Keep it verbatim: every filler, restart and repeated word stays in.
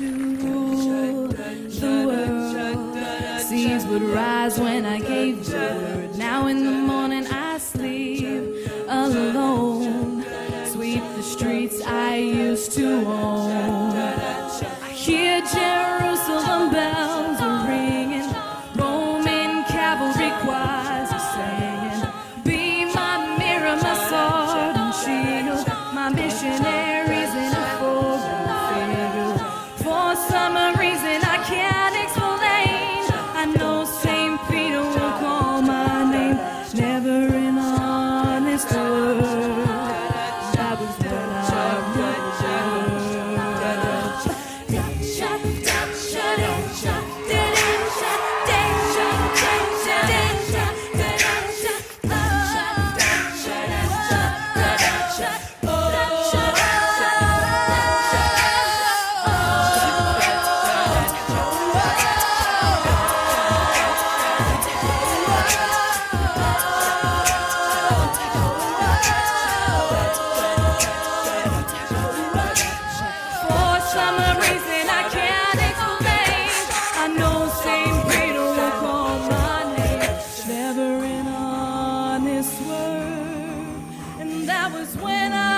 to rule the world. Seas would rise when I gave birth. Now in the morning I sleep alone. Sweep the streets I used to own. I hear Jerusalem bells are ringing. Roman cavalry choirs are singing. Be my mirror, my sword and shield. My missionaries in a foreign field. For some reason I can't explain, I know Saint Peter will call my name. Never in honest word, that was when I wrote. Never in honest word, and that was when I